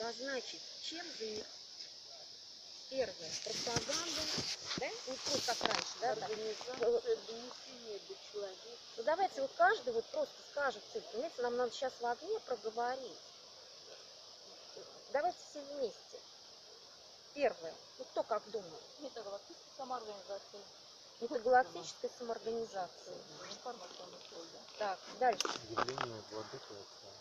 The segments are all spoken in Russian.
обозначить, чем занимается. Первое, пропаганда, да? Ну, как раньше, да? Организация донесения до человека. Ну, давайте вот каждый вот просто скажет цифру. Понимаете, нам надо сейчас в огне проговорить. Давайте все вместе. Первое. Ну, кто как думает? Метагалактическая самоорганизация. Метагалактическая самоорганизация. Так, дальше. Явление владыка.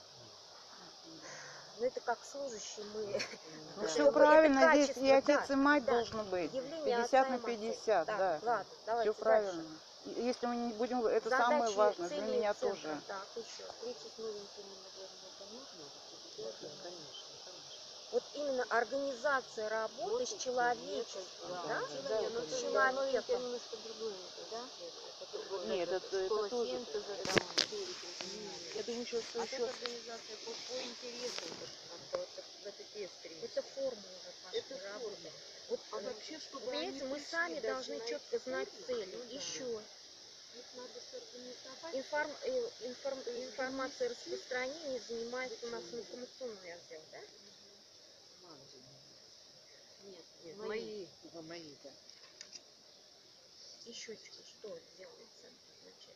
Ну, это как служащие мы. Ну, все правильно, здесь и отец, и мать да. должны быть. Явление 50 отца и на 50, матери. да. Ладно, давайте Все правильно. дальше. Если мы не будем, это Задачи, самое важное для цели, меня центра. тоже. Так, еще. Встречи с новенькими, наверное, это нужно? Конечно. Вот именно организация работы с человечеством, да? С человеком. немножко другое, да? Нет, это тоже. Я думаю, что А еще... тут организация по интересам в этой пестре. Это форма уже пошла работы. Вот, А вообще, чтобы понимаете, мы сами должны четко знать цели. Еще. Информация распространения занимается у нас информационный отдел, да? Нет, мои, да. Еще что делается? Значит,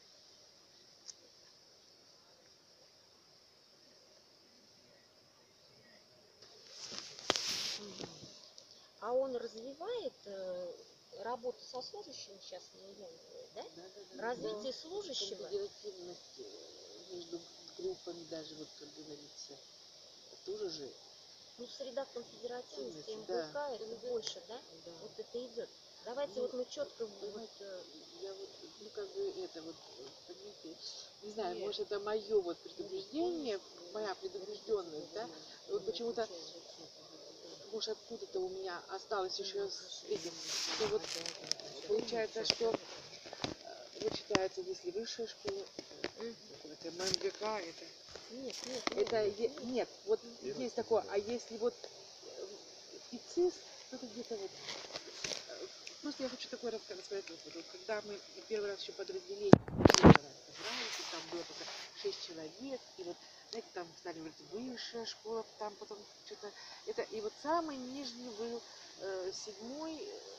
а он развивает работу со служащими сейчас да? Развитие служащего. Конфедеративность между группами даже, вот как говорится, тоже же. Ну, среда конфедеративности, Да. МГК, это больше, да? Вот это идет. Давайте вот мы четко... Я вот, ну как бы это вот, понимаете, не знаю, может это мое вот предубеждение, моя предубежденность, да? Вот почему-то, может откуда-то у меня осталось еще с этим, что вот получается, что вот считается, если высшая школа, это МГК, это... Нет, вот есть такое, а если вот ИЦИС, то-то где-то вот... Просто я хочу такой рассказать. Вот, когда мы первый раз еще подразделение собрались, там было только 6 человек, и вот, знаете, там стали говорить, высшая школа, там потом что-то... Это, и вот самый нижний был 7-й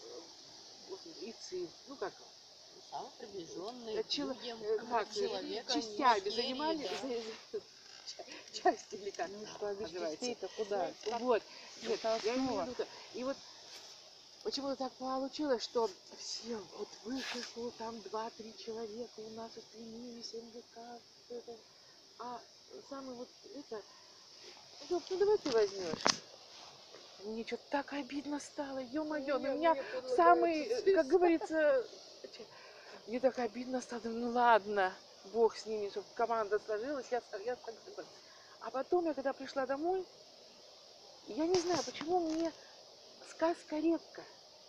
ИЦИС, ну как... Самый приближенный как, частями занимались, части или как Ну что, а без называется? частей-то куда? Вот, нет, Это я имею в основа. виду, и вот почему-то так получилось, что все, вот высшая школа, там 2-3 человека у нас устремились, МГК, это, а самый вот это, ну давай ты возьмешь. Мне что-то так обидно стало, ё-моё, на меня самый, как говорится, мне так обидно стало, ну ладно, бог с ними, чтобы команда сложилась, я так согласна. А потом я когда пришла домой, я не знаю, почему мне сказка репка.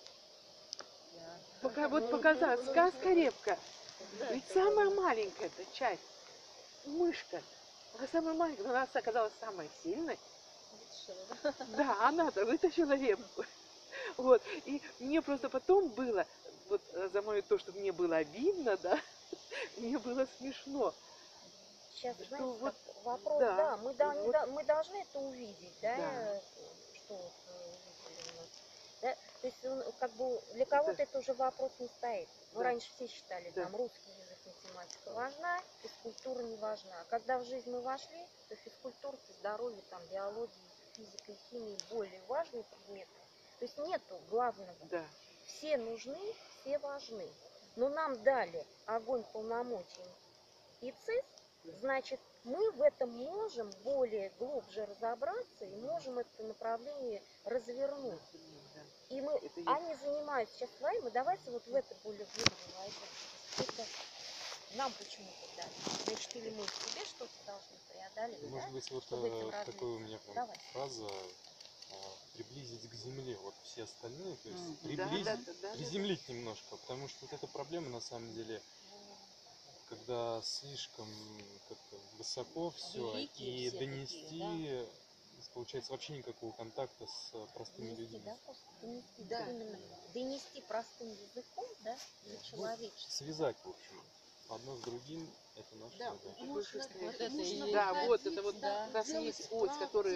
Пока вот показалось, сказка репка. Ведь самая маленькая эта часть, мышка, она самая маленькая, но она оказалась самой сильной. Да, она-то вытащила репку. Вот, и мне просто потом было, вот за мое то, что мне было обидно, да, мне было смешно. Сейчас, Что знаете, вот, вопрос, да, да, вот, мы должны это увидеть, да, да. что вот, увидели у нас. Да? То есть, он, как бы, для кого-то это уже вопрос не стоит. Ну, Да. раньше все считали, Да. там, русский язык, математика важна, физкультура не важна. А когда в жизнь мы вошли, то физкультура, здоровье, там, биология, физика и химия более важные предметы. То есть нету главного. Да. Все нужны, все важны. Но нам дали огонь полномочий и ЦИС, значит, мы в этом можем более глубже разобраться и можем это направление развернуть. И мы, они занимаются сейчас своим, и давайте вот в это более глубже войдем. Это нам почему-то дали. Значит, или мы в себе что-то должны преодолеть, Может да? быть, вот такой у меня прям фраза приблизить к земле вот все остальные, то есть приблизить, приземлить немножко, потому что вот эта проблема на самом деле, когда слишком как-то высоко все и донести, получается, вообще никакого контакта с простыми людьми. Да, донести, да. Именно донести простым языком, да, для человечества. Связать, в общем, одно с другим, это наша задача. Да, вот это вот как раз есть ось, который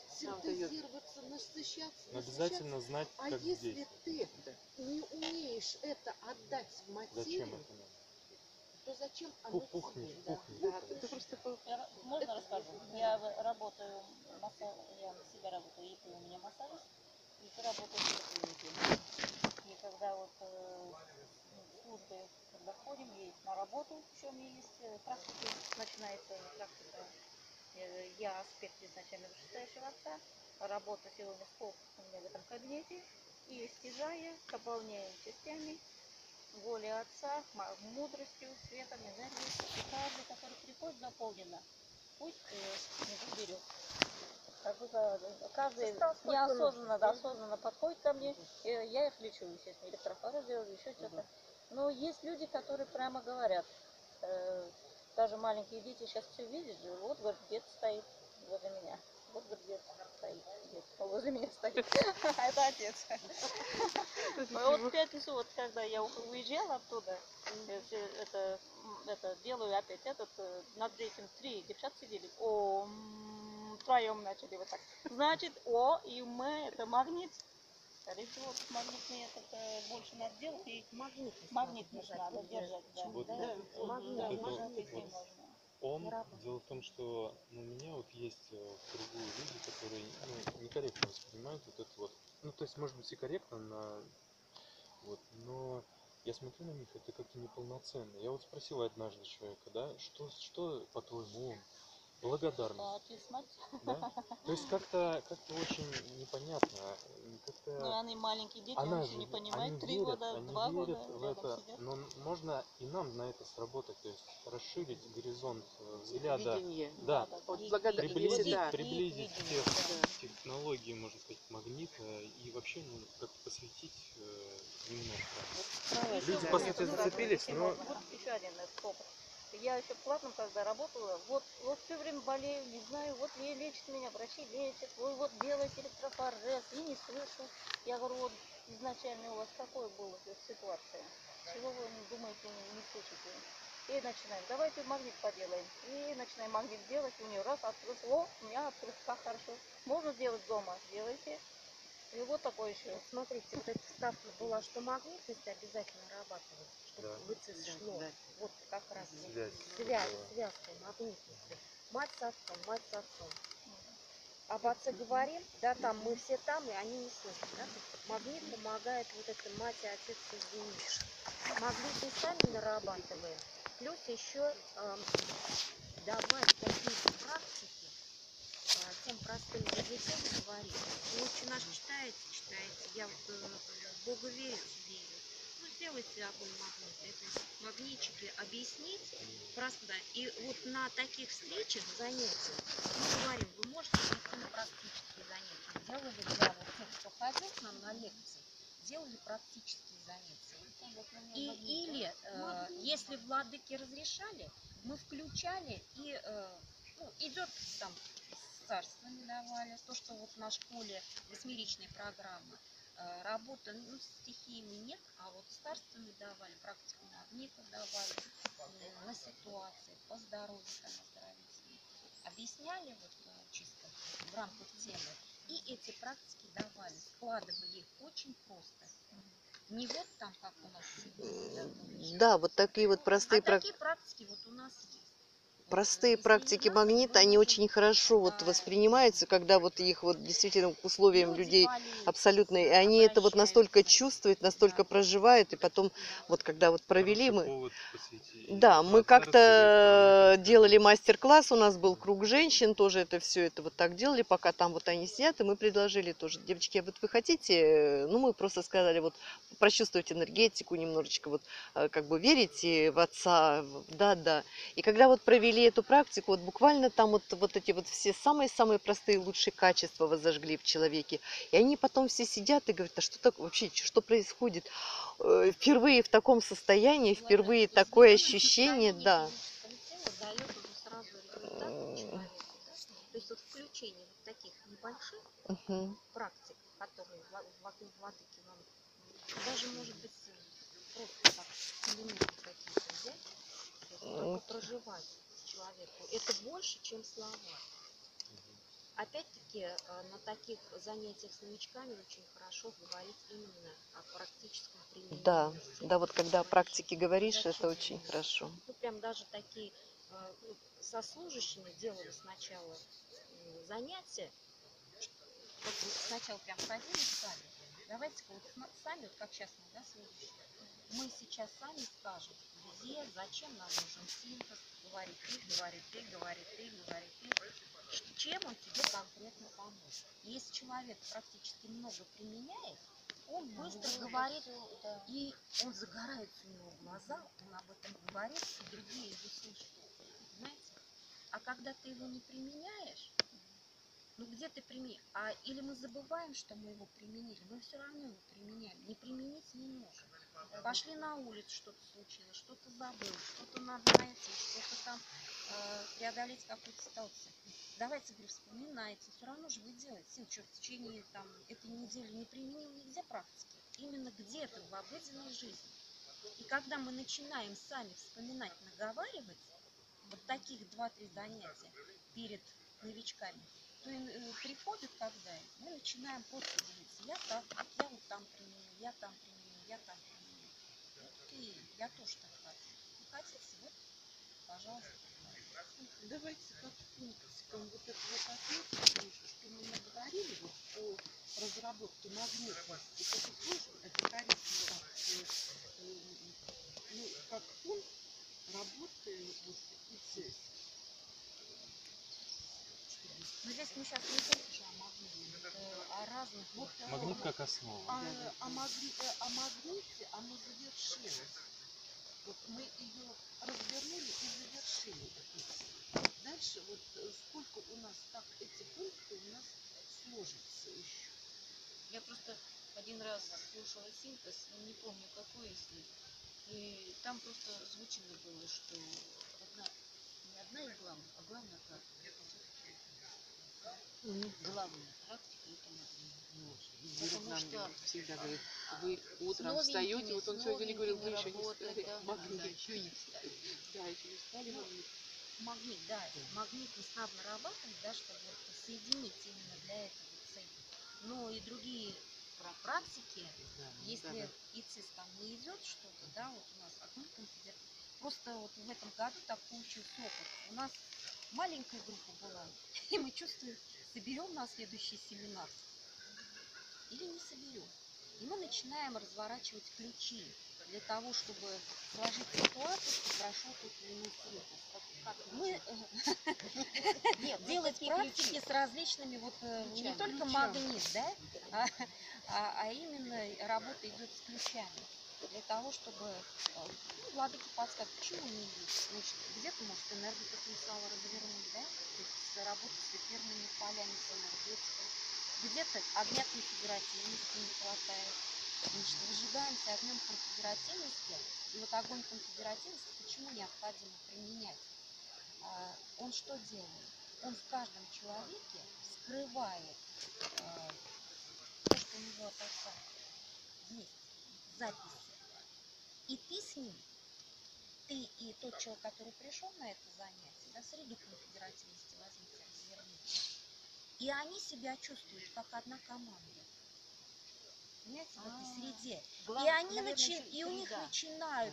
Нам дает. синтезироваться, насыщаться, Но обязательно знать, А как если действовать. ты не умеешь это отдать в Зачем материю, это надо? то зачем оно Пухнешь, тебе? пухнешь. Да, ты просто Можно расскажу? Я работаю, я на себя работаю, ИП у меня массажист, и ты работаешь в клинике. И когда вот в службе, когда ходим, есть на работу, еще у меня есть практика, начинается практика. Я аспект изначально вышестоящего отца, работа сегодня с фокусом у меня в этом кабинете, и стяжая, дополняем частями, воли отца, мудростью, светом, энергией. И каждый, который приходит, заполнено. Пусть не выберет. Как бы, каждый неосознанно, осознанно подходит ко мне, и я их лечу, естественно, электрофорез делаю, еще что-то. Но есть люди, которые прямо говорят, даже маленькие дети сейчас все видят же, вот, говорит, дед стоит возле меня. Вот, говорит, дед стоит, дед возле меня стоит. Это отец. Вот в пятницу, вот когда я уезжала оттуда, это делаю опять этот, над этим 3 девчат сидели, втроем начали вот так. Значит, О и М это магнит. Скорее всего, магнитный этот больше надо делать, и магнит надо держать. Да. Вот, Магнит. Да, вот можно это отвести, вот. можно. Дело в том, что у меня вот есть в кругу люди, которые некорректно воспринимают вот это вот. Ну, то есть, может быть, и корректно, вот, но я смотрю на них, это как-то неполноценно. Я вот спросил однажды человека, да, что по-твоему, он? Благодарность. Отец, мать. Да? То есть как-то очень непонятно. Ну, Как-то они маленькие дети, она он же, еще не они понимает, 3 верят, года, они 2 года верят в рядом это, сидят. но можно и нам на это сработать, то есть расширить горизонт взгляда, видение. да, Вот Их благодарность, приблизить, да. приблизить видение, тех да. технологий, можно сказать, магнита и вообще как-то посвятить немножко. Еще Люди, Да, по да, сути, да. зацепились, если но можно, вот еще один опыт. Я еще платно, когда работала, вот все время болею, не знаю, вот лечат меня, врачи лечат, вы вот делаете электрофорез, и не слышу. Я говорю, вот изначально у вас какой была ситуация? Чего вы думаете, не слышите? И начинаем, давайте магнит поделаем. И начинаем магнит делать, у нее раз открылся, у меня открылся, как хорошо. Можно сделать дома, делайте. И вот такой еще. Вот смотрите, вот эта ставка была, что магнитность обязательно нарабатывать, чтобы Да. ВЦ шло. Да. Вот как раз связь. связка магнитности. Мать с отцом, мать с отцом. Об отце говорим, да, там мы все там, и они не слышат. Да? Магнит помогает вот это мать и отец соединить. Магнит мы сами нарабатываем. Плюс еще давать какие-то практики, тем простым языком говорить. Вы лучше наш читаете, я вот в Бога верю. Ну, сделайте огонь магнит. Это магнитчики объяснить просто, да. И вот на таких встречах, занятиях, мы говорим, вы можете прийти на практические занятия. Делали для вот тех, кто ходил к нам на лекции, делали практические занятия. Или, если владыки разрешали, мы включали и идет там с царствами давали, то, что вот на школе восьмеричная программа, работа, с стихиями нет, а вот с царствами давали, практику магнита давали, на ситуации, по здоровью там оздоровительные. Объясняли вот чисто в рамках темы, и эти практики давали, складывали их очень просто. Не вот там, как у нас сегодня. Да, вот такие вот простые такие практики вот у нас есть. простые Если практики не надо, магнита, мы они можем, очень хорошо вот воспринимаются, когда вот их вот действительно к условиям люди людей болеют, абсолютно, и они это вот настолько чувствуют, настолько проживают, и потом вот когда вот провели мы, Повод посвятить. да, мы как-то делали мастер-класс, у нас был круг женщин, тоже это все это вот так делали, пока там вот они сидят, и мы предложили тоже, девочки, а вот вы хотите, ну мы просто сказали, вот прочувствовать энергетику немножечко, вот как бы верите в отца, да, и когда вот провели эту практику, вот буквально там вот эти вот все самые-самые простые лучшие качества возожгли в человеке, и они потом все сидят и говорят, а что так вообще, что происходит? Впервые в таком состоянии, впервые такое ощущение, да. То есть вот включение вот таких небольших практик, которые владыки вам, даже может быть просто так элементы какие-то взять, только проживать человеку, это больше, чем слова. опять-таки, на таких занятиях с новичками очень хорошо говорить именно о практическом применении. Да, всех. да, вот когда о практике говоришь, Зачем? это очень хорошо. Ну, прям даже такие со служащими делали сначала занятия. Вот сначала прям ходили сами. Давайте-ка вот сами, вот как сейчас мы, да, служащие, мы сейчас сами скажем, где, зачем нам нужен синтез, говорит ты, говорит ты, говорит ты, говорит ты, чем он тебе конкретно поможет. Если человек практически много применяет, он быстро говорит, и он загорается у него глаза, он об этом говорит, и другие его слышат. Понимаете? А когда ты его не применяешь, ну где ты применил? Или мы забываем, что мы его применили, мы все равно его применяем. Не применить не можем. Пошли на улицу, что-то случилось, что-то забыл, что-то надо найти, что-то там преодолеть какую-то ситуацию. Давайте, говорю, вспоминайте, все равно же вы делаете. Что в течение там, этой недели не применил нигде практики, именно где-то в обыденной жизни. И когда мы начинаем сами вспоминать, наговаривать, вот таких 2-3 занятия перед новичками, то приходит когда мы начинаем просто делиться. Я так, я вот там применил, я там применил, я там применил. Вот и я тоже так хочу. Не хотите, вот, пожалуйста. Давайте как пунктиком вот это вот отметим, что мы наговорили вот о разработке магнитности. Это тоже это корректно как пункт работы вот ИЦС. Но здесь мы сейчас не только же о магните, о разных. Вот, Магнит как основа. О магните оно завершилось. Вот мы ее развернули и завершили. Дальше вот сколько у нас, как эти пункты у нас сложатся еще. Я просто один раз слушала синтез, но не помню какой из них. И там просто звучно было, что не одна из главных, а главная практика. Главная практика это магнит. Потому что всегда говорит, вы с утром встаете, вот он сегодня говорил, вы еще не работать, встали. да, Магнит. да, еще не встали. Да, еще не встали магнит. Магнит, да, магнит надо нарабатывать, да, чтобы вот соединить именно для этого цель. Но и другие практики, Да, если ИЦИС там не идет что-то, да, вот у нас одной конфедерации. Просто вот в этом году так получился опыт. У нас маленькая группа была, и мы чувствуем, соберем на следующий семинар или не соберем. И мы начинаем разворачивать ключи для того, чтобы сложить ситуацию, что прошел тот или иной синтез. Мы делать практики с различными, вот не только магнит, да, а именно работа идет с ключами. Для того, чтобы владыки подсказать, почему не идет. Значит, где-то, может, энергопотенциал развернуть, да, то есть работать с эфирными полями, с энергетикой. Где-то огня конфигуративности не хватает. Значит, выжигаемся огнем конфигуративности. И вот огонь конфигуративности почему необходимо применять? Он что делает? Он в каждом человеке скрывает то, что у него от отца есть, записи. И ты с ним, ты и тот человек, который пришел на это занятие, да, среду конфигуративности возьмите, разверните. И они себя чувствуют как одна команда. Понимаете, в этой среде. И они и у них начинают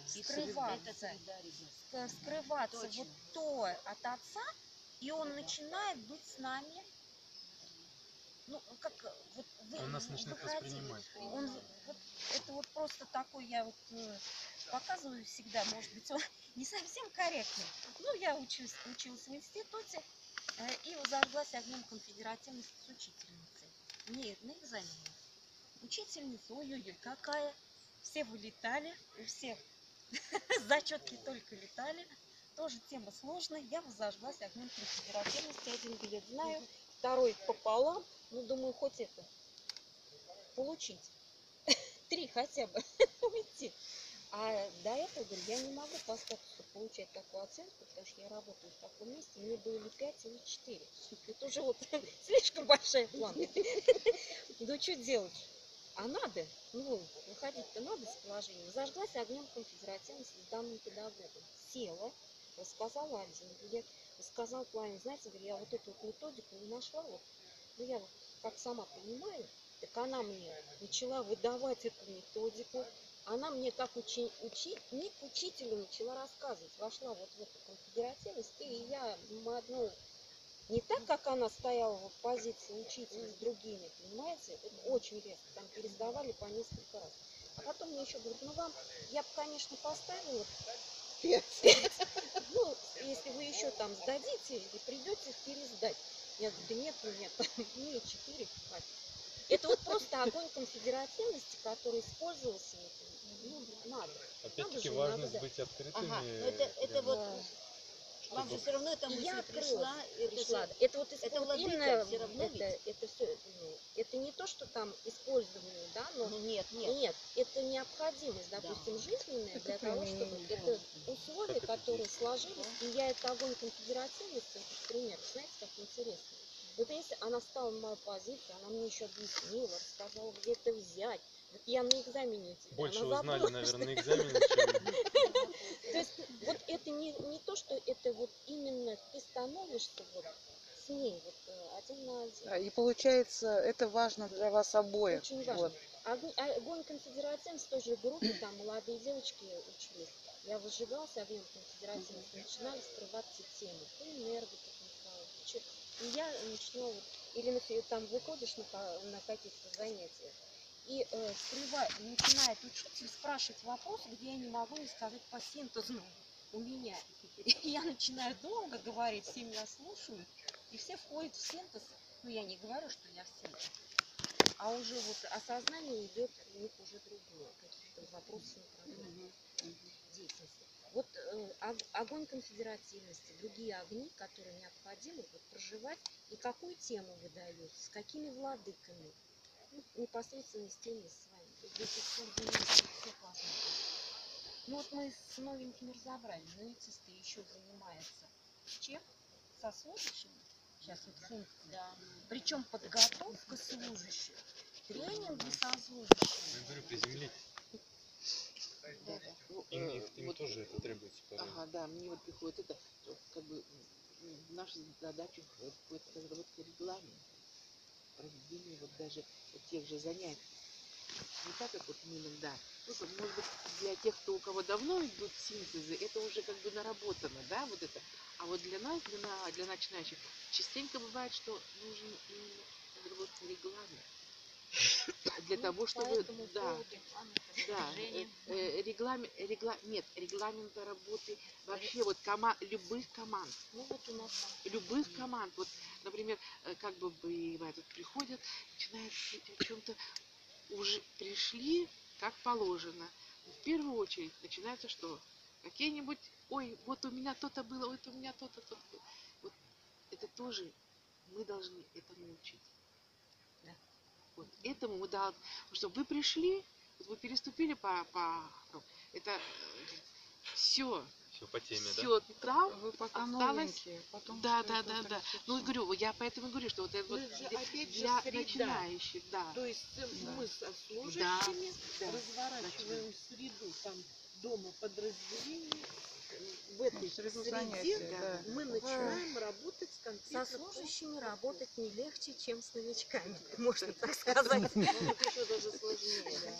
скрываться вот то от отца, и он начинает быть с нами. Ну, как вот Он нас начинает воспринимать. Вот, это вот просто такой, я вот показываю всегда, может быть, он не совсем корректный. Ну, я училась в институте и зажглась огнем конфигуративности с учительницей. Мне на экзамене. Учительница, ой-ой-ой, какая. Все вылетали, у всех зачетки только летали. Тоже тема сложная. Я зажглась огнем конфигуративности. Один билет знаю, второй пополам. Ну, думаю, хоть это получить. 3 хотя бы уйти. А до этого, говорю, я не могу по статусу получать такую оценку, потому что я работаю в таком месте, мне было или 5, или 4. Это уже вот слишком большая планка. Да что делать? А надо, ну, выходить-то надо с положения. Зажглась огнем конфигуративности с данным педагогом. Села, рассказала Альзину. Я рассказала Плане, знаете, говорю, я вот эту вот методику не нашла, вот ну я вот как сама понимаю, так она мне начала выдавать эту методику, она мне как ученик учителю начала рассказывать, вошла вот в эту конфедеративность, и я, ну, не так, как она стояла в позиции учителя с другими, понимаете, это очень резко, там пересдавали по несколько раз. А потом мне еще говорят, ну вам, я бы, конечно, поставила 5, ну, если вы еще там сдадите или придете пересдать. Я говорю, да нет, мне 4 хватит. Это вот просто огонь конфедеративности, который использовался, ну, надо. Опять-таки же, важность надо, да. быть открытыми. Ага, но это вот Да. вам же все равно эта И мысль я пришла. пришла. Это вот это вот владыка именно всё равно ведь. это все, ну, это не то, что там использование, да, но Ну, нет. нет, это необходимость, допустим, жизненная для того, чтобы это условия, Как это которые действует? сложились, и я это огонь конфедеративности, этот пример, знаете, как интересно. Вот если она стала на мою позицию, она мне еще объяснила, рассказала, где это взять. Вот я на экзамене у тебя, Больше она узнали, забыла, наверное, на экзамене, чем... то есть вот это не то, что это вот именно ты становишься вот с ней вот один на один. Да, и получается, это важно для вас обоих. Очень важно. Вот. Огонь конфедеративности, в той же группе, там молодые девочки учились. Я возжигалась огнем конфедеративности, начинали скрывать все темы. По энергетике, и я начинала, вот, или там выходишь на каких-то занятиях, и начинает учитель спрашивать вопросы, где я не могу не сказать по синтезу у меня. И я начинаю долго говорить, все меня слушают, и все входят в синтез. Ну, я не говорю, что я все. А уже вот осознание идет у них уже другое, каких-то вопросов направлений деятельности. Вот огонь конфедеративности, другие огни, которые необходимо вот, проживать, и какую тему вы даете, с какими владыками, ну, непосредственно с теми с вами. Ну вот мы с новенькими разобрали, но ИЦИС-то еще занимается чем? Со служащими. Сейчас вот функция. Да. Причем подготовка служащих, тренинги со служащими. Я говорю, приземлить. Да. Ну, Им вот, тоже это требуется порой. ага, да, мне вот приходит это, как бы, наша задача это разработка регламента, проведение вот даже вот тех же занятий. Не так, как вот мы иногда, ну, может быть, для тех, кто у кого давно идут синтезы, это уже как бы наработано, да, вот это. А вот для нас, для начинающих, частенько бывает, что нужен именно разработка регламента. Для того, чтобы, да, регламента работы вообще вот любых команд. Ну вот у нас Любых команд. Вот, например, как бы бывает, вот приходят, начинают о чем-то, уже пришли как положено. В первую очередь начинается что? Какие-нибудь, ой, вот у меня то-то было, вот у меня то-то, то-то. Вот это тоже мы должны этому учить. Да. Вот этому мы должны, чтобы вы пришли, вот вы переступили это все. Все по теме, Все там Вы пока осталось. новенькие, потом Да. это Ну и говорю, я поэтому говорю, что вот это вот для начинающих, да. То есть мы со Да, служащими да. разворачиваем среду там дома подразделений. В этой среду среде занятий, да. мы начинаем работать с со конкретно служащими работать не легче, чем с новичками, можно так сказать. Еще даже сложнее, да.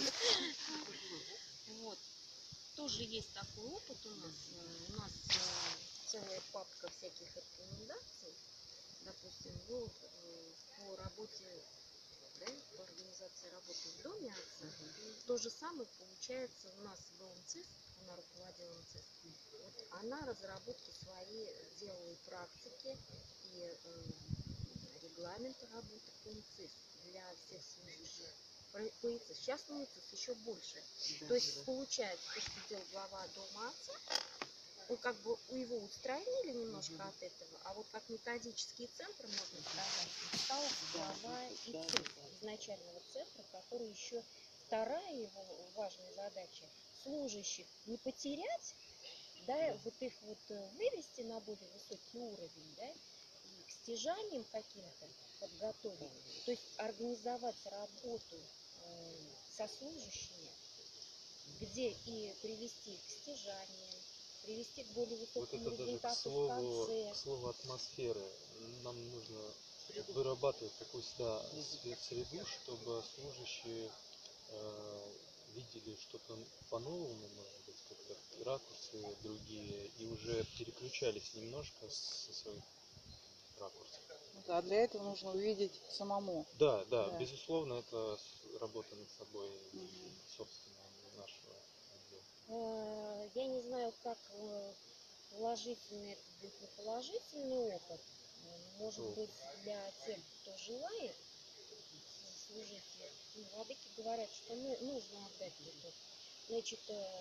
Вот. Тоже есть такой опыт у нас. У нас целая папка всяких рекомендаций. Допустим, ну, по работе, да, по организации работы в доме отца. То же самое получается у нас был МЦИС, она руководила МЦИС. Вот она разработки свои делала и практики, и регламенты работы по МЦИС для всех служащих. По ИЦИС. Сейчас на ИЦИС еще больше. Да, То есть да. получается, то, что делал глава дома отца, он как бы его устранили немножко от этого, а вот как методический центр, можно сказать, стал глава ИЦИС, изначального центра, который еще вторая его важная задача служащих не потерять, да, вот их вот вывести на более высокий уровень, да, и к стяжаниям каким-то подготовить, то есть организовать работу со служащими, где и привести к стяжаниям, привести к более Вот высокому это даже к результату в конце. слову атмосферы. Нам нужно вырабатывать такую среду, чтобы служащие видели что-то по-новому, может быть, как-то ракурсы другие, и уже переключались немножко со своих ракурсов. Да, для этого нужно увидеть самому. Да, Да. безусловно, это работа над собой, собственно, нашего отдела. Я не знаю, как положительный это будет не положительный опыт. Может быть, для тех, кто желает служить, владыки говорят, что нужно отдать опыт. Значит,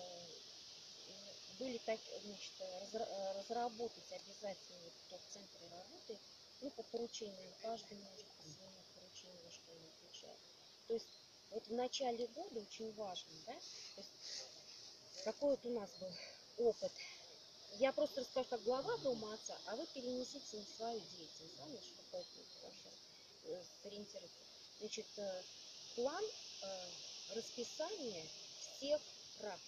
были так, значит, разработать обязательно, кто в центре работает, по поручению, каждый может по своему поручению что-нибудь отвечать. То есть вот в начале года очень важно, да, то есть, какой вот у нас был опыт. Я просто расскажу как глава дома отца, а вы перенесите на свою деятельность, чтобы это хорошо сориентироваться. Значит, план расписания всех практик.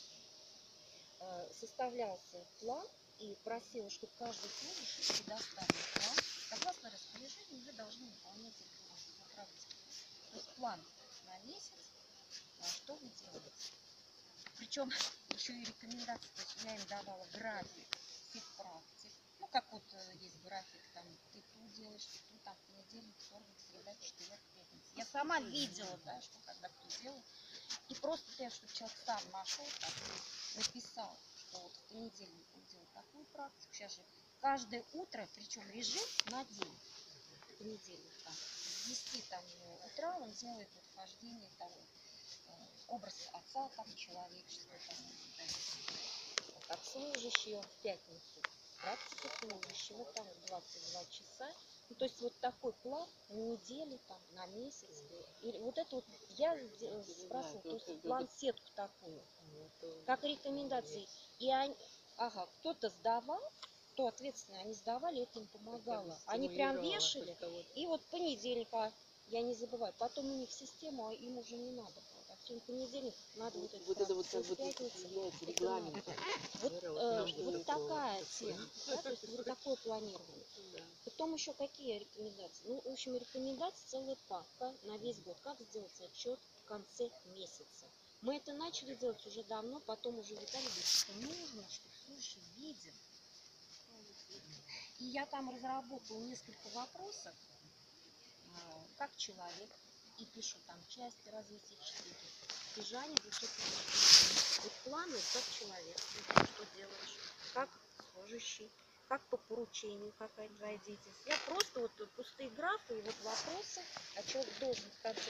Составлялся план и просила, чтобы каждый служащий предоставил план. Согласно распоряжению, вы должны выполнять эту практику. То есть план на месяц, что вы делаете. Причем еще и рекомендации, то есть я им давала график всех практик. Как вот есть график, там ты тут делаешь, ты тут, там понедельник, вторник, среда, четверг, пятница. Я сама видела, да, что когда кто делает. И просто так, чтобы человек сам нашел, написал, что вот в понедельник он делает такую практику. Сейчас же каждое утро, причем режим на день. В понедельник там, с 10 там, утра он делает вот вхождение там, образ отца, там, человеческого, там, как служащий он в пятницу. Практика служащего там в 22 часа. То есть вот такой план на неделю, там, на месяц. И вот это вот я спрашивала, то есть план-сетку такую, как рекомендации. И они, кто-то сдавал, кто ответственно, они сдавали, это им помогало. Они прям вешали, и вот понедельник, я не забываю, потом у них система, им уже не надо было. Сегодня понедельник, надо вот это вот как бы является регламентом. Вот такая тема, да, то есть вот такое планирование. Потом еще какие рекомендации? В общем, рекомендации целая папка на весь год. Как сделать отчет в конце месяца. Мы это начали делать уже давно, потом уже Виталий говорит, что нужно, чтобы слушай, виден. И я там разработала несколько вопросов, как человек, и пишу там части развития человека, движение, вот планы, как человек, что делаешь, как служащий, как по поручению, какая твоя деятельность. Я просто вот пустые графы и вот вопросы, а человек должен в конце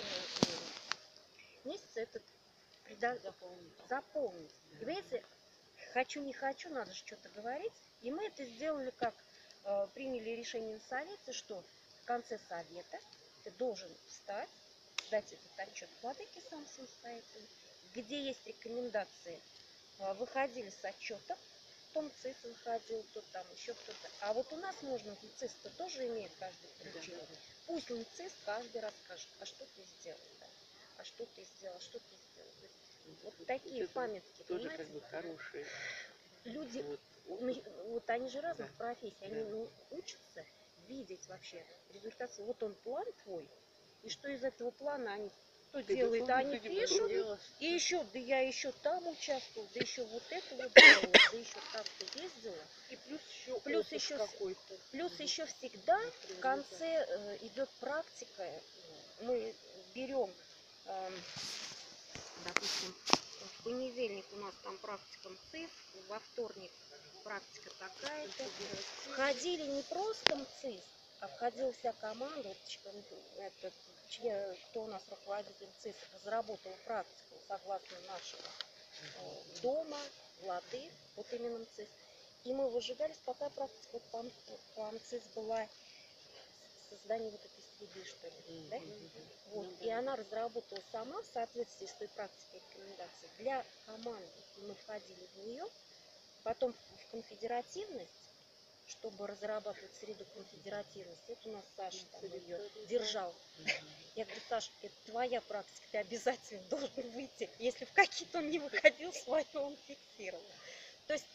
месяца этот заполнить. И понимаете, хочу, не хочу, надо же что-то говорить. И мы это сделали как, приняли решение на совете, что в конце совета ты должен встать, дать этот отчет владыке сам самостоятельно, где есть рекомендации, выходили с отчетом, потом ЦИС выходил, кто там, еще кто-то. А вот у нас можно, ЦИС-то тоже имеет каждый поручение. Пусть он ЦИС каждый раз скажет, а что ты сделал, да? А что ты сделал, что ты сделал. Вот такие памятки, тоже понимаете? как бы хорошие. Люди, вот они же разных профессий, они учатся видеть вообще результат. Вот он план твой, и что из этого плана они кто делает, они пишут, и еще, да я еще там участвовал, да еще вот это вот делала, да еще там-то ездила. И плюс еще всегда в конце идет практика. Мы берем, допустим, в понедельник у нас там практика МЦИС, во вторник практика такая-то. Входили не просто МЦИС, а входила вся команда, кто у нас руководитель МЦИС, разработал практику согласно нашего дома, владык, вот именно МЦИС. И мы выжигались, пока практика по МЦИС была создание вот этой среды, что ли, да? Вот. И она разработала сама в соответствии с той практикой рекомендаций для команды. Мы входили в нее, потом в конфедеративность, чтобы разрабатывать среду конфедеративности. Это у нас Саша там ее держал. Я говорю, Саша, это твоя практика, ты обязательно должен выйти. Если в какие-то он не выходил, свою он фиксировал. То есть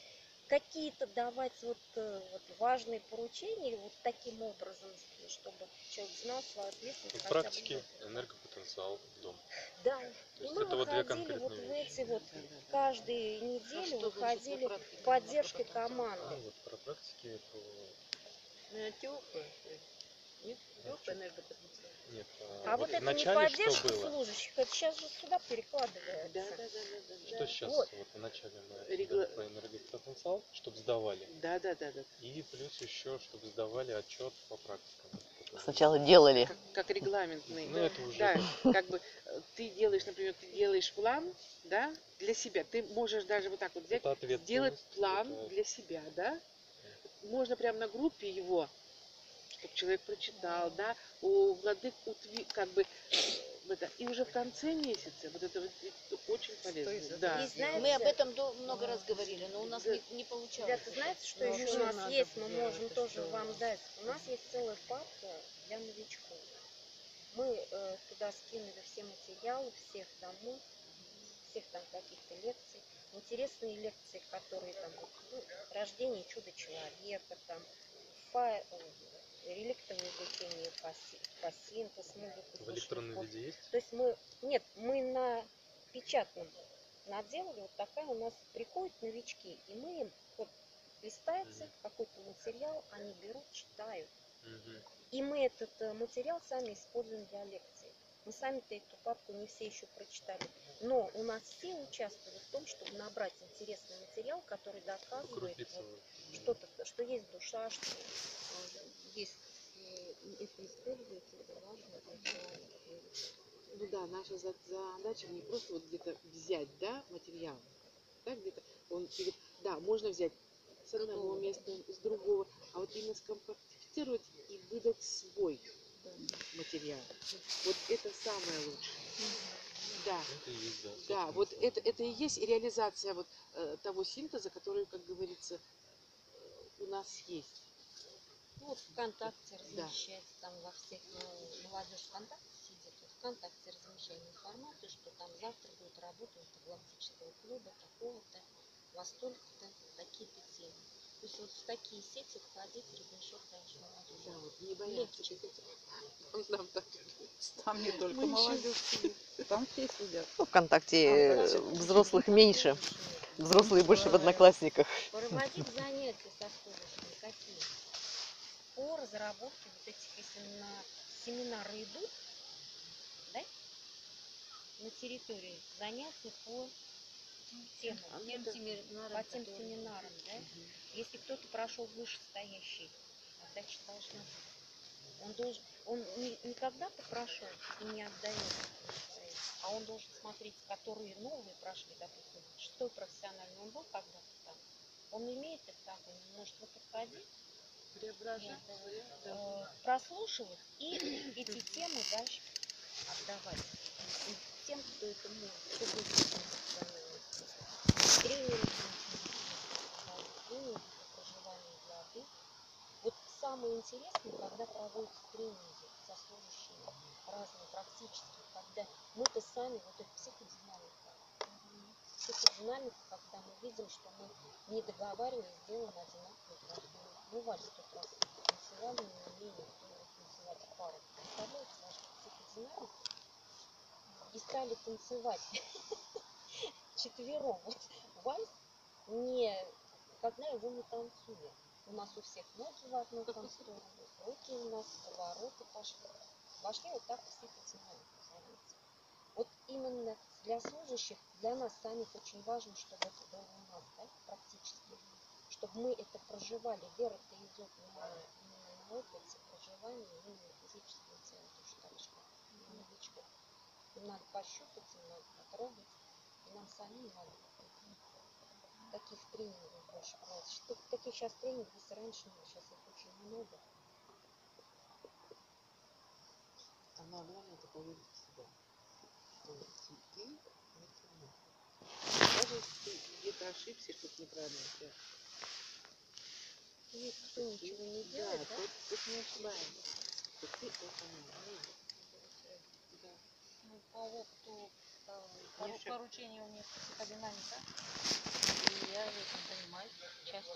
какие-то давать вот важные поручения вот таким образом, чтобы человек знал свою ответственность. В хотя бы практике энергопотенциал в дом. Да. То И есть мы это вот две выходили вот конкретные в вещи. эти вот Да, да, да. каждую А неделю что значит выходили по практике? поддержки Ну команды. вот про практики, то Ну, это теплое. Нет, теплый энергопотенциал. нет. А вот это не вначале что поддержка было? служащих, это сейчас же сюда перекладывается. Да, да, да, да, да. Что сейчас Вот. вот вначале мы Регла- про энергопотенциал, чтобы сдавали. Да, да, да, да. И плюс еще, чтобы сдавали отчет по практикам. Сначала делали. Как регламентный. Ну это уже Да, как бы ты делаешь, например, ты делаешь план, да, для себя. Ты можешь даже вот так вот взять, это ответственность. сделать план это- для себя, да. Можно прямо на группе его, чтобы человек прочитал, да, у владык как бы это, и уже в конце месяца вот это вот очень полезно. Да. И знаете, Мы об этом много раз говорили, но у нас Да. не получалось. ребята, знаете, что Но еще у вообще нас надо есть? Мы сделать, можем это тоже что? вам дать. У нас есть целая папка для новичков. Мы туда скинули все материалы всех домов, всех там каких-то лекций. Интересные лекции, которые там, рождение чудо-человека, там, реликтовое изучение фасинтез, В электронном виде есть? То есть мы на печатном наделали, вот такая у нас приходят новички, и мы им вот листается какой-то материал, они берут, читают. Мгм. И мы этот материал сами используем для лекций. Мы сами-то эту папку не все еще прочитали. Но у нас все участвовали в том, чтобы набрать интересный материал, который доказывает Укрупиться. что-то, что есть душа, что есть это используется, это важно для человека. Ну да, наша задача не просто вот где-то взять, да, материал, да, где-то да, можно взять с одного места, с другого, а вот именно скомпактифицировать и выдать свой материал. Вот это самое лучшее. Да. Это и есть, да. Да, собственно, вот самое. это и есть реализация вот того синтеза, который, как говорится, у нас есть. Ну, вот ВКонтакте размещать, там во всех, молодежь ВКонтакте сидит, вот ВКонтакте размещаем информацию, что там завтра будет работа галактического клуба, такого-то, во столько-то, такие-то темы. То есть вот в такие сети входить размещать, конечно, молодежь. Да, вот не бояться. Нам так. Там не только Мы еще- молодежь сидит, там все сидят. Ну, ВКонтакте взрослых меньше. Взрослые больше в Одноклассниках. Проводить занятия со служащими какие? По разработке вот этих, если на семинары идут, да, на территории занятия по темам, по тем семинарам, да. Если кто-то прошел вышестоящий, отдача должна быть. Он не когда-то прошел и не отдает, а он должен смотреть, которые новые прошли, допустим, 6-й профессиональный, он был когда-то там. Он имеет это, он может вот подходить, Преображать. прослушивать и эти темы дальше отдавать тем, кто это может, кто будет этим профессионалом. Тренинги по проживанию воды. Вот самое интересное, когда проводятся тренинги со служащими разные практические, когда мы-то сами, вот это психодинамика, когда мы видим, что мы не договаривались, делаем одинаковые упражнения. Ну, Валь, в тот раз танцевали, не умели танцевать в пару. Представляете, нашу психодинамику? И стали танцевать четвером. Вот вальс когда его не танцует. У нас у всех ноги в одну сторону, руки у нас, повороты пошли. Вошли вот так психодинамику заняться. Вот именно для служащих, для нас самих очень важно, чтобы это было у нас, да, практически. Чтобы мы это проживали. Вера-то идет именно на опыте проживания именно физического тела, тоже так же, как у новичков. Им надо пощупать, им надо потрогать, и нам самим надо таких тренингов больше проводить. Таких сейчас тренингов, если раньше не было, сейчас их очень много. Самое главное это поверить в себя. Что ты не сильна. Даже если ты где-то ошибся, что-то неправильно сделал. Если кто ничего не делает, да? Тот не ошибается. То ты это не. Да. Ну, по опыту, Не ошиб- поручению у них психодинамика, и я этим занимаюсь. Сейчас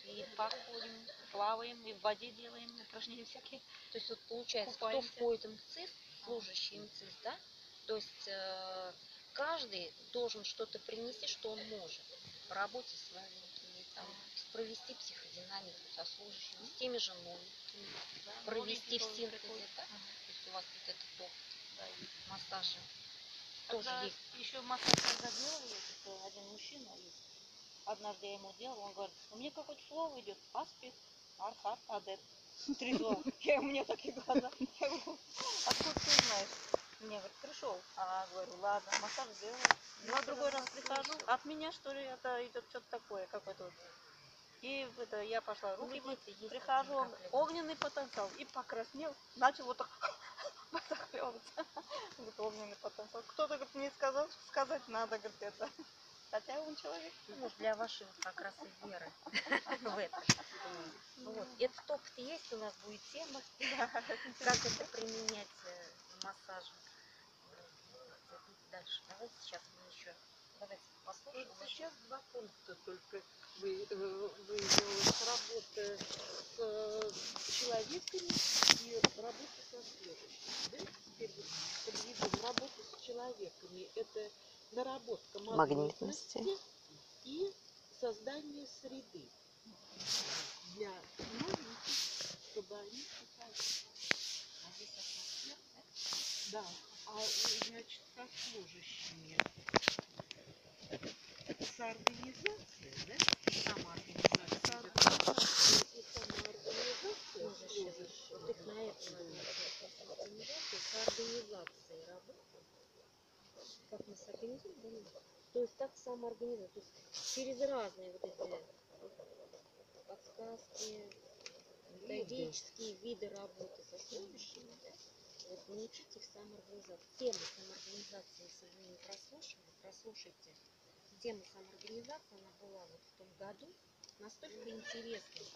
И в парк ходим, плаваем, и в воде делаем упражнения всякие. То есть вот получается, кто Купаемся. входит в МЦИС, служащий МЦИС, да? То есть каждый должен что-то принести, что он может по работе с новенькими, там, провести психодинамику со служащими, с теми же новенькими, Да, провести в новенький синтезе, приходит. да? То есть у вас вот этот опыт Да, и массажа тоже когда есть. еще массаж когда делали, это один мужчина есть. Однажды я ему делала, он говорит, у меня какое-то слово идет, аспид, архат, адеп. 3 слова. Мне такие глаза. Я говорю, откуда ты знаешь? Мне говорит, пришел. А говорю, ладно, массаж сделал. Ну, а другой раз прихожу, от меня что ли это идет что-то такое, какое-то вот. И это, я пошла руки мыть, прихожу, он огненный потенциал. И покраснел, начал вот так захлебываться. Говорит, огненный потенциал. Кто-то, говорит, не сказал, сказать надо, говорит, это. Хотя он человек. Ну, для вашей вот как раз и веры в это. Вот. Этот опыт есть, у нас будет тема, как это применять в массаже. Дальше. Давайте сейчас мы еще, давайте послушаем. Сейчас 2 пункта только выявилась: работа с человеками и работа со служащими. Да? Теперь вот подведем работу с человеками. Это наработка Магнитности. магнитности и создание среды для новеньких, чтобы они приходили. А здесь атмосфера, да? Да, значит, со служащими. С организацией, да? Самоорганизация. Соорганизация и самоорганизация Служащих. Вот их на это надо организации, с организацией работы. Как мы сорганизуем, да? То есть как самоорганизация. То есть через разные вот эти подсказки, методические виды работы со служащими, да? Вот научить их самоорганизации. Тему самоорганизации, если вы не прослушали, прослушайте. Тема самоорганизации, она была вот в том году настолько интересной.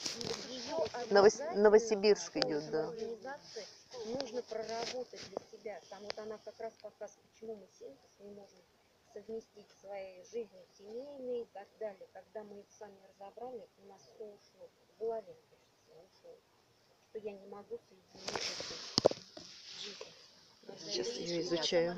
Новосибирск идет, да. Самоорганизации нужно проработать для себя. Там вот она как раз показывает, почему мы синтез не можем совместить свои жизни семейные и так далее. Когда мы это сами разобрали, у нас все ушло. В голове ушло. Что я не могу соединить эту жизнь. Сейчас ее изучаю.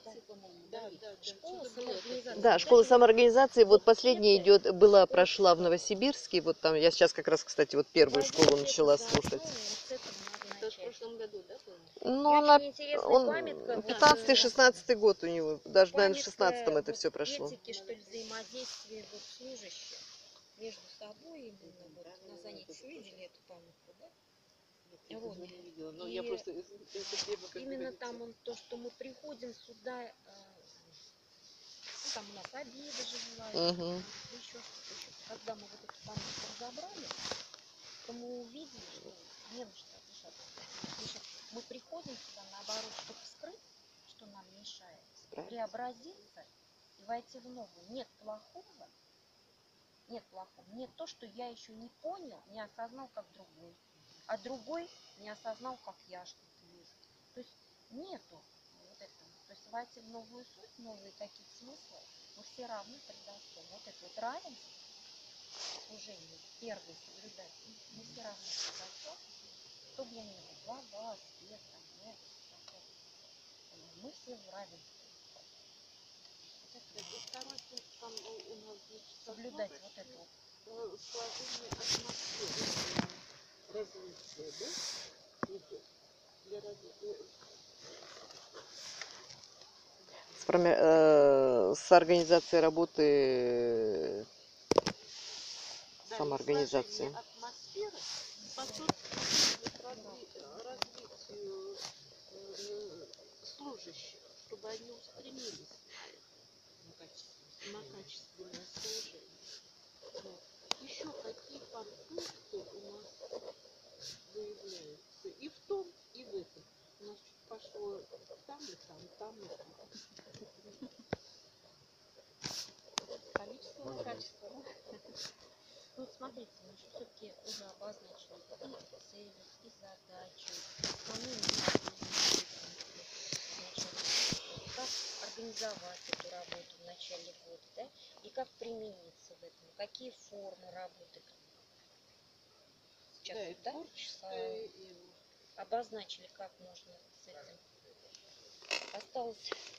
Школа самоорганизации. Да, школа самоорганизации, вот последняя идет, прошла в Новосибирске, вот там, я сейчас как раз, кстати, вот первую школу начала слушать. Это в прошлом году, да, было? Ну, она, он 15-16 год у него, даже, наверное, в 16-м это все прошло. Этики, что ли, взаимодействие вот служащих между собой, именно вот на занятиях видели эту памятку, да? Вот. Не видела, но И я просто эту тему как именно говорится. там он, то, что мы приходим сюда, ну, там у нас обиды же бывают, еще что-то, еще. Когда мы вот эту памятку разобрали, то мы увидели, что не на что отдышаться. Мы приходим сюда, наоборот, чтобы скрыть, что нам мешает, преобразиться и войти в новую. Нет плохого, нет то, что я еще не понял, не осознал, как другой, а другой не осознал, как я что-то вижу. То есть нету вот этого. То есть войти в новую суть, новые такие смыслы, мы все равны перед Отцом. Вот это вот равенство, служение, первый соблюдать, мы все равны перед Отцом, кто бы я ни был, глава, свет, там, нет, мы все в равенстве. Вот это Второй пункт там у нас значит соблюдать вот это вот. сложение атмосферы для развития, да, идет. Для развития. С организацией работы Да, самоорганизации. сложение атмосферы способствует развитию служащих, чтобы они устремились на качественное служение. Вот. Еще какие подпункты у нас выявляются? И в том, и в этом. У нас чуть пошло там и там, там и там. Количество и качество. Ну, вот смотрите, мы же все-таки уже обозначили и цели, и задачи, основные методы, как организовать эту работу в начале года, да, и как примениться в этом, какие формы работы сейчас, Да, и да, творческое, и обозначили, как можно с этим. Осталось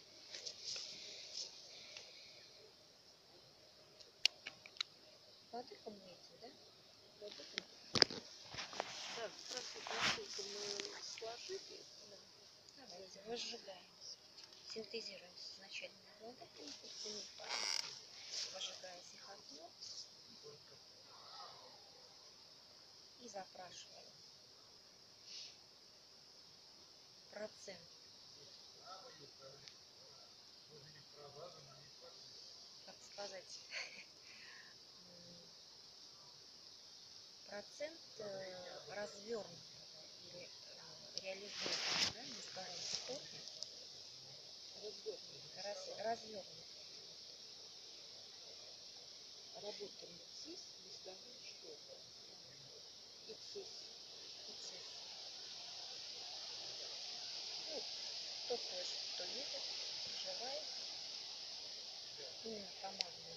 воды помыть, да? Воды помыть. да, спрашивают, насколько мы сложили. Давайте выжигаем. Синтезируем изначально воды, выжигая сихоту и запрашиваем процент. Как сказать, процент развернутого или реализованного, да, на втором стопе, развернутого. Работаем ЦИС без того, что и ЦИС. Ну, кто слышит, кто видит, желает. Именно командную.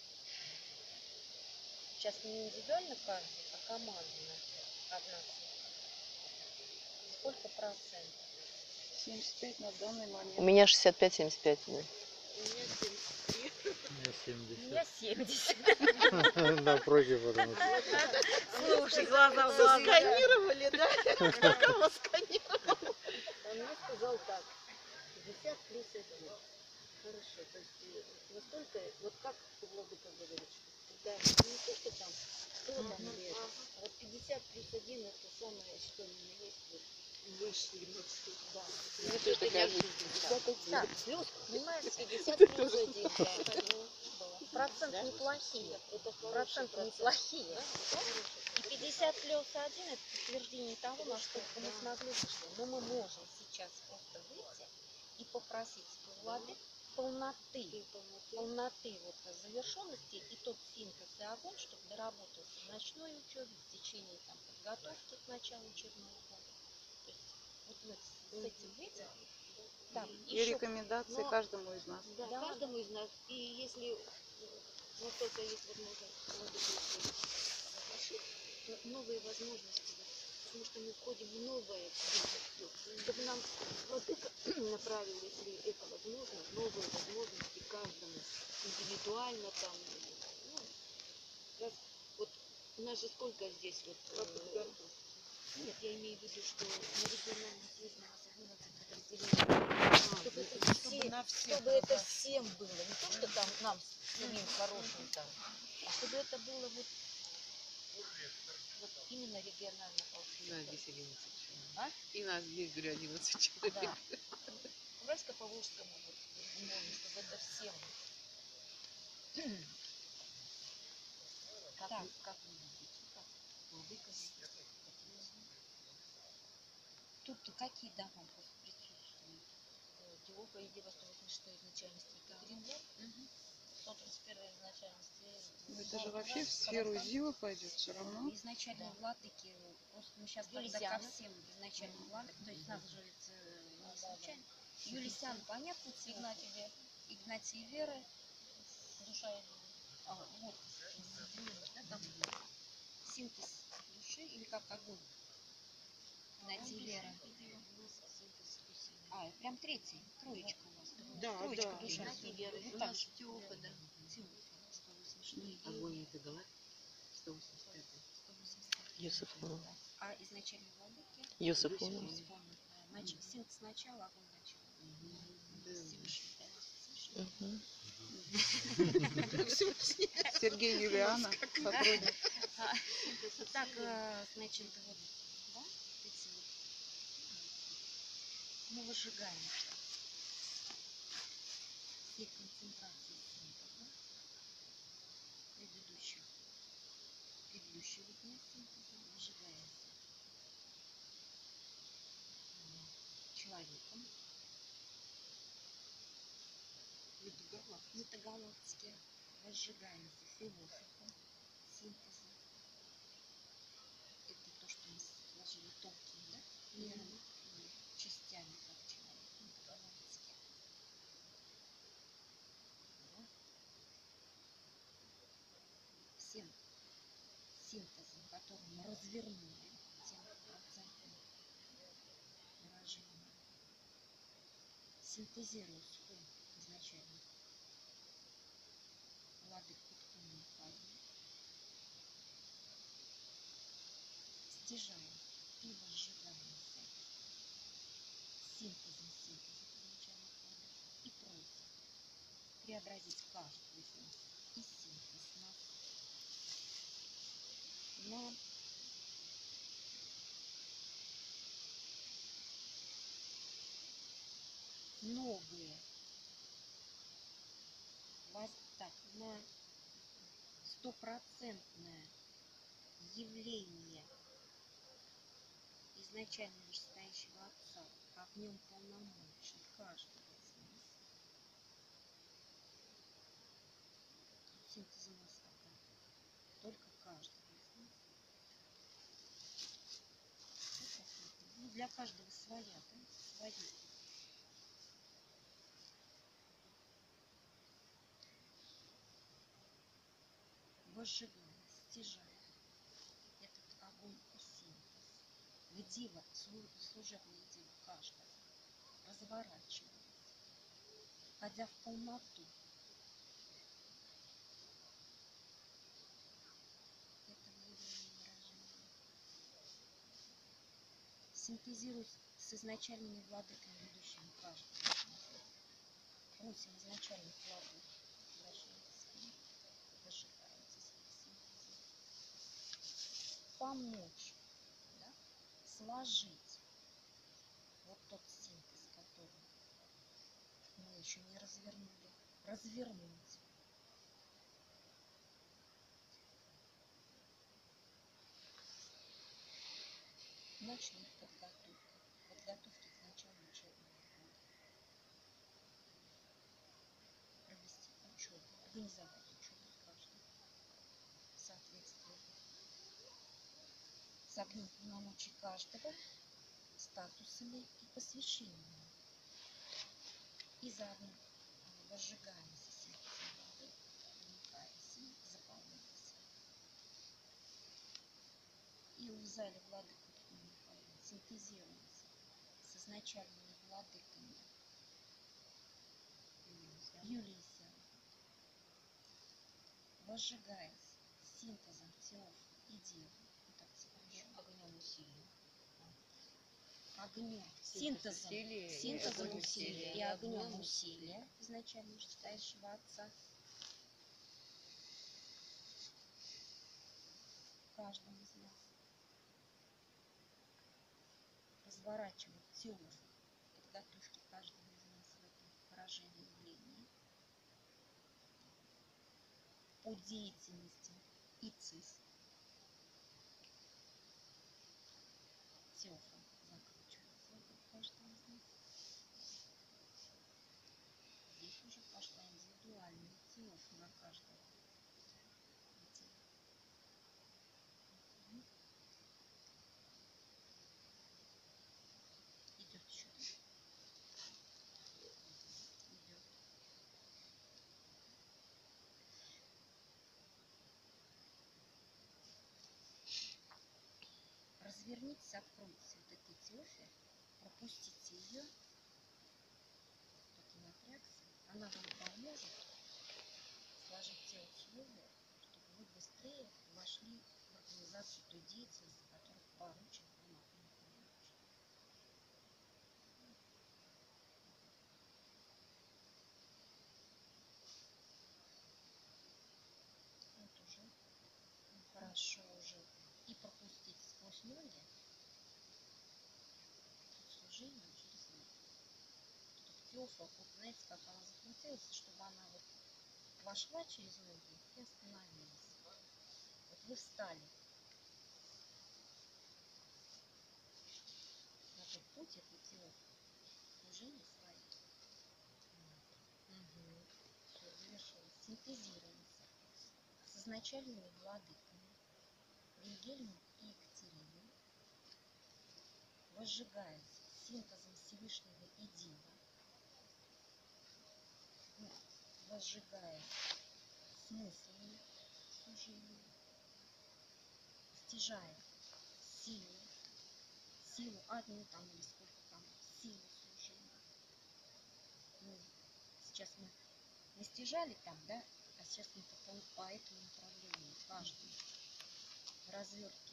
Сейчас не индивидуально каждый, а командная одна цифра. Сколько процентов? 75 на данный момент. У меня 65-75. Да. У меня 73. У У меня 70. Напротив, потому что... Слушай, глаза в глаза. Сканировали, да? Кто кого сканировал? А мне сказал так, 50 плюс 1. Хорошо, то есть настолько, вот как Владыка говорит, что когда не то, что там, кто там или это, а вот 50 плюс 1 это самое, что у меня есть, вот, Вышли мы все. да. Я Вот тоже это такая я жизнь. 50 плюс, понимаете, 50 Ты плюс тоже 1, да. Проценты неплохие. Это хороший Проценты процент. неплохие. Да, это хороший И 50 плюс 1 это подтверждение того, насколько мы смогли вышло. Но мы можем сейчас просто выйти и попросить у Влады полноты вот завершенности и тот синтез и огонь, чтобы доработался в ночной учебе, в течение там, подготовки к началу учебного года. То есть вот мы с этим выйдем. Да, И еще рекомендации Но- каждому из нас. Да, Да. каждому из нас. И если насколько есть возможность разрешить, то новые возможности, вот, потому что мы входим в новое, чтобы нам Владыка направил, если это возможно, новые возможности каждому индивидуально там, ну, раз, вот у нас же сколько здесь вот, нет, я имею в виду, что на региональном съезде у нас 11 подразделений, чтобы это чтобы это всем было, не то, что там нам самим хорошим там, а чтобы это было вот именно регионально У нас здесь 11 человек. А? И нас здесь, говорю, 11 человек. Да. Уральско-Поволжскому вот региону, чтобы это всем. Как, Так. как вы видите, как Владыка видит. тут какие дома просто присутствуют? Диока и Дева 186 изначальности Екатеринбург. 131 изначальности. Ну, это же вообще в сферу ЗИО пойдет все равно. Изначально владыки, просто мы сейчас тогда Юлисяна. ко всем изначально владык, то есть нас же ведь не случайно. Юлисян, понятно, Игнатьеве. Игнатий Веры, Душа и вот, соединение, да, там синтез души или как огонь. Игнатий Вера. А, прям третий, троечка у вас. Да, Троечка да. душа. Игнатий Веры. Вот У так нас же. Теофа, да. Теофа, 186. Огонь это галактика. 185. Юсуфовна. А изначально владыки? Юсуфовна. Значит, синтез сначала, огонь начала. Всевышний, да, Всевышний. Мгм. Сергей Юлиана, сотрудник. Так, значит, вот, да, эти вот, мы выжигаем все концентрации синтеза предыдущих дня синтеза выжигается человеком метагалактики, выжигается философом синтеза. Это то, что мы сложили тонкими, да, мерами, частями, как человек метагалактики. Всем синтезом, как которую мы развернули тем процентом выражения, синтезируя схем изначально владык подходной фазе, стяжаем и возжигаемся синтезом изначальных владык и просим преобразить каждую из них и синтез на новые, так, на стопроцентное явление изначально вышестоящего Отца огнем полномочий каждого из нас. Синтез у нас пока только каждого из нас. Ну, для каждого своя, да? Своя. Возжигая, стяжая этот огонь и синтез, где вот служебное дело каждого разворачивается, входя в полноту этого явления выражения, синтезируясь с изначальными владыками, ведущими каждого из нас. Просим изначальных владык, обращаемся к ним, возжигаемся с их синтезом, помочь, да, сложить вот тот синтез, который мы еще не развернули, развернуть. Начнем подготовки к началу учебного года. Провести учебу, организовать учебу с каждым в соответствии с огнем полномочий каждого, статусами и посвящениями. И заодно возжигаемся синтезом воды, проникаемся, заполняемся. И в зале владык синтезируемся с изначальными владыками Юлия, возжигаясь синтезом Теофа и Девы, вот так сокращенно, огнем усилия, огнем, синтезом усилия и огнем усилия изначально вышестоящего Отца, в каждом из нас разворачивать Теоф подготовки каждого из нас в этом выражении явления по деятельности ИЦИС. Теофа закручивается вокруг каждого из нас. Здесь уже пошла индивидуальная Теофа на каждого. Идет еще. Идет. Развернитесь, откройтесь вот этой Теофе, пропустите ее, кто-то напрягся, она вам поможет сложить те условия, чтобы вы быстрее вошли в организацию той деятельности, которая поручена вам огнем полномочий. Вот уже хорошо уже и пропустить сквозь ноги служение через ноги. Чтобы Теофа, вот знаете, как она закрутилась, чтобы она вот вошла через ноги и остановилась. Вот вы встали на тот путь, это Теофа, служение свое. Угу. Все, завершилось. Синтезируемся с изначальными владыками Вильгельмом и Екатериной, возжигаясь синтезом Всевышнего и Дива, возжигая смыслами служения, стяжая силу одну там или сколько там, силу служения. Ну, сейчас мы не стяжали там, да, а сейчас мы по этому направлению, каждому, в развертке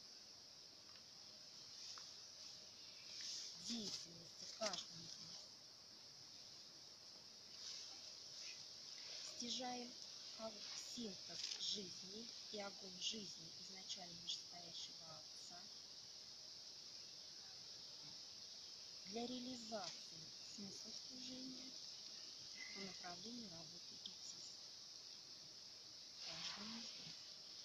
деятельности каждого из нас. Стяжаем синтез жизни и огонь жизни изначально вышестоящего Отца для реализации смысла служения по направлению работы ИЦИС. Каждому из нас.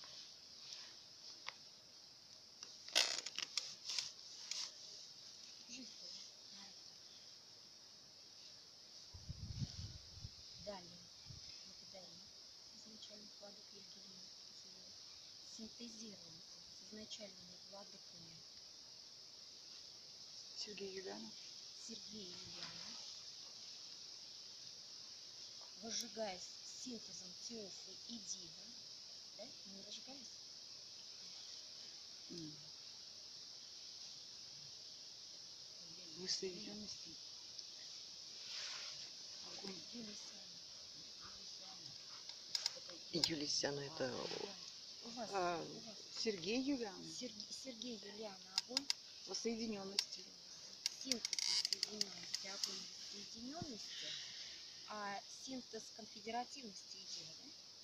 Жизнь тоже. Далее. Благодарим изначальных владык Евгения. Синтезируем с изначальными владыками Сергей Юлианов. Сергея Юлианова, выжигаясь синтезом Теофы и Дива, да? Мы не выжигались? Вы соединенности. Огонь. Юлисяна это У вас, Сергей Юлианов. Сергей Юлиана, огонь. Воссоединенности. Синтез воссоединенности, огонь воссоединенности, а синтез конфедеративности и Дива,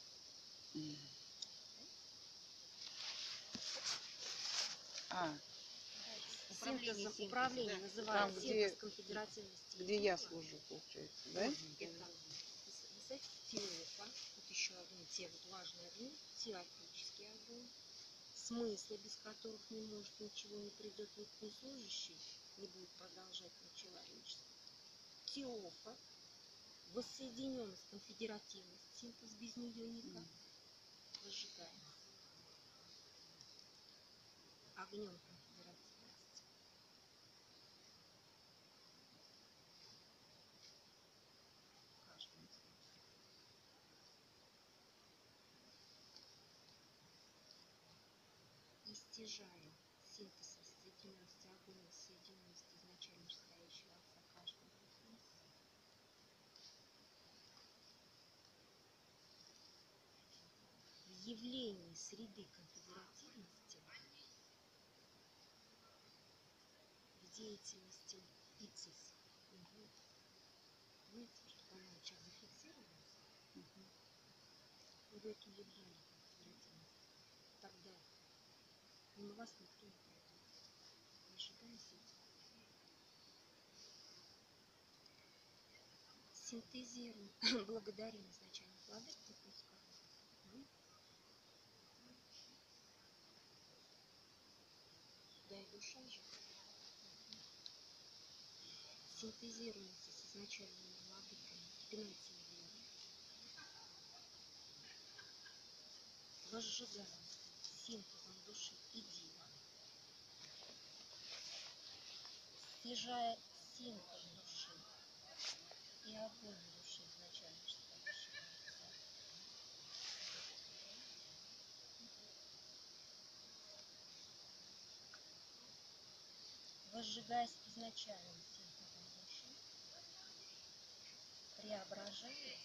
да? Синтез управления да. называют Там, синтез конфедеративности. Где я служу, получается, да? Это, Теофа, вот еще огни, те вот важные огни, теофический огонь, смыслы, без которых не может ничего, не придет ни служащий, не будет продолжать человечество. Теофа, воссоединенность, конфедеративность, синтез без нее никак, выжигаем огнем конфедеративности. Каждый из нас. И стяжаем синтез воссоединенности, огонь воссоединенности изначально стоящего Отца каждого из нас. В явлении среды конфедеративности, в деятельности ИЦИС. Знаете, чтобы она сейчас зафиксировалась, в эту явление конфедеративности, тогда мимо вас никто не пройдет. Выжигаем синтез. Синтезируем, благодарим изначальных владык, пускай. Да и душа же. Синтезируемся с изначальными владыками Игнатия Веры. Возжигаем синтезом души и Дива. Стяжая синтез души и огонь души изначально стоящего Отца. Возжигаясь изначальным синтезом души, преображаясь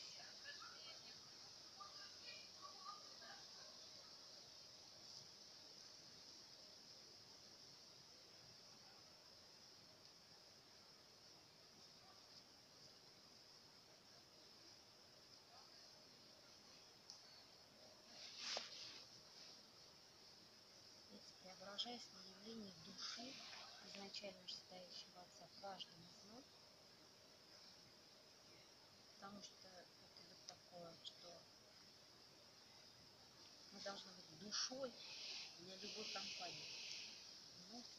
преображаясь на явление души, изначально стоящего Отца в каждом из нас, потому что это вот такое, что мы должны быть душой для любой компании. Понимаете?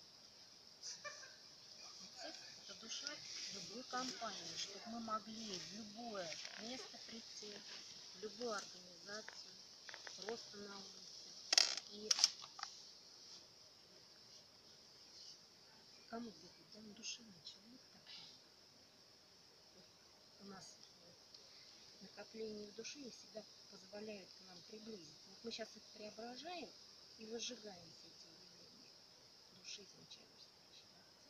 Отец – это душа любой компании, чтобы мы могли в любое место прийти, в любую организацию, просто на улице. И кому говорит, да, душевный человек такой. Вот у нас накопление в душе не всегда позволяют к нам приблизиться. Вот мы сейчас их преображаем, И выжигаемся эти явления души изначально стоящей в Отце.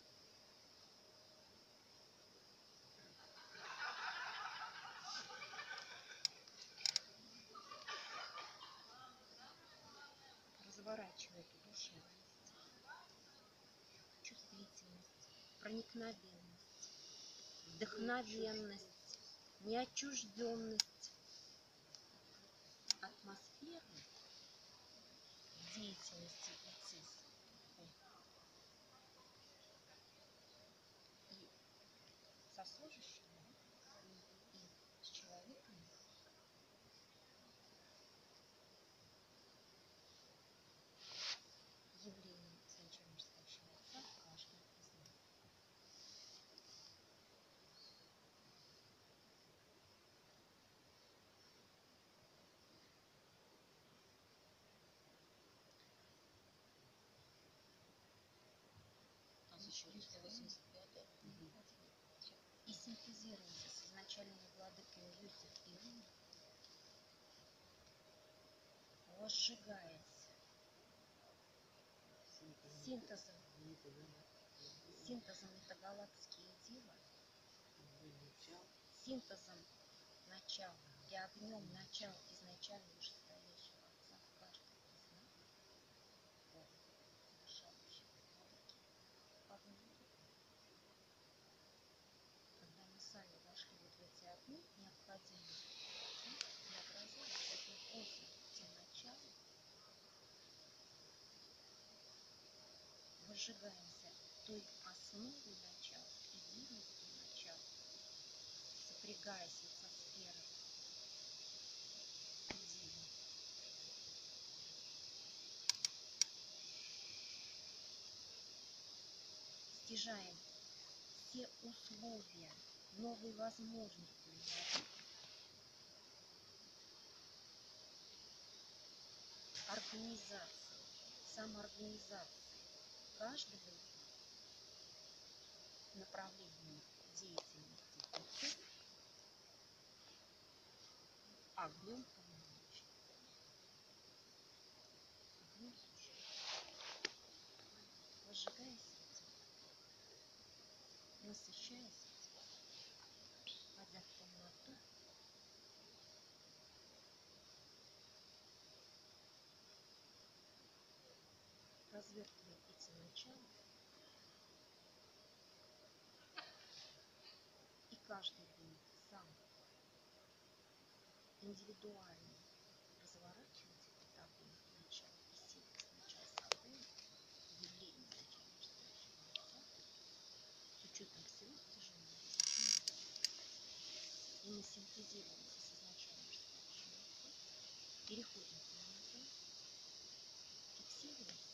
Разворачивая эту душевность, чувствительность, проникновенность, вдохновенность, неотчужденность, атмосферу деятельности ИЦИС и сослужащими, и с человеком явление изначально стоящего Отца каждый из нас. И синтезируется с изначальными владыками Юсиф и Ум, возжигаясь синтезом метагалактские дива, синтезом начал и огнем начал изначально вышестоящего Отца в каждом из нас, совершающих владыки огня. Когда мы сами вошли вот в эти огни, необходимые, преобразовывать таким образом те начала, выжигаемся той основой начала, единостью начала, сопрягаясь вот со сферой идеи, стяжаем все условия, новые возможности для организации, самоорганизации каждого из нас направлением деятельности ИЦИС огнем полномочий, огнем служения, возжигая сердце, насыщая сердце, входя в темноту, развертывая эти начала, и каждый из них сам индивидуально разворачивать этот огонь начала и синтез начала создания, явление изначально стоящего Отца, с учетом всего стяжения, и мы синтезируемся с изначально стоящим Отцом, переходим к темноте, фиксируемся,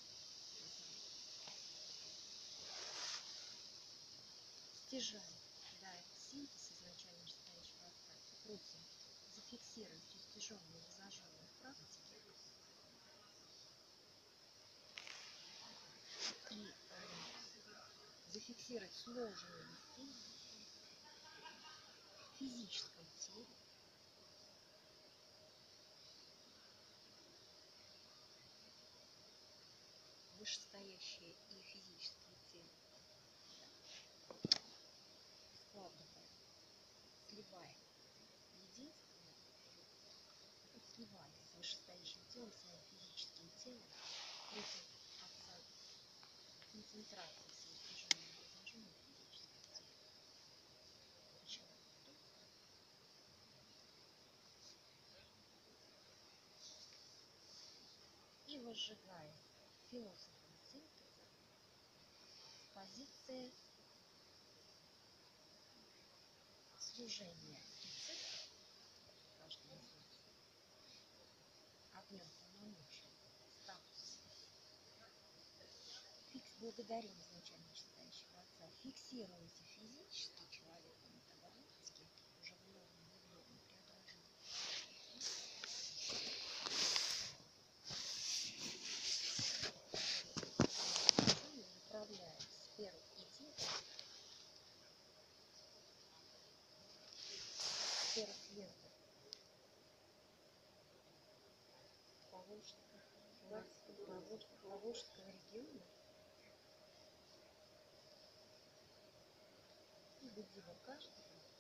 стяжаем, да, этот синтез изначально стоящего Отца, и просим зафиксировать все стяженные и зажженные практики и зафиксировать сложные силы в физическом теле, вышестоящее и физические тела, складывая, сливая единственное, сливаясь с вышестоящим телом, своим физическим телом, против Отца концентрации всего стяжения и зажжения в физическом теле. Начала вдох, и возжигая философом синтеза с позиции служения ИЦИС, каждый из нас, огнем полномочий, статус. Благодарим изначально вышестоящего Отца, фиксируемся физически человеком метагалактики, уже в новом явлении преображения, направляя сферу идеи, сферу съезда, положенных Поволжского региона. Будила каждого.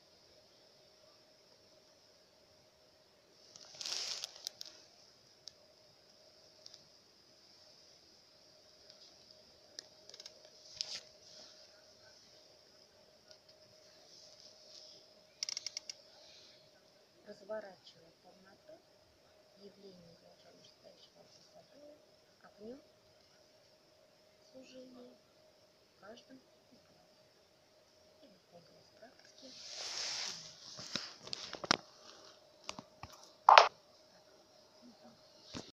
Разворачивая полноту, явление должно стоящего красотой, огнем, служение в каждом из нас. И выходя из практики,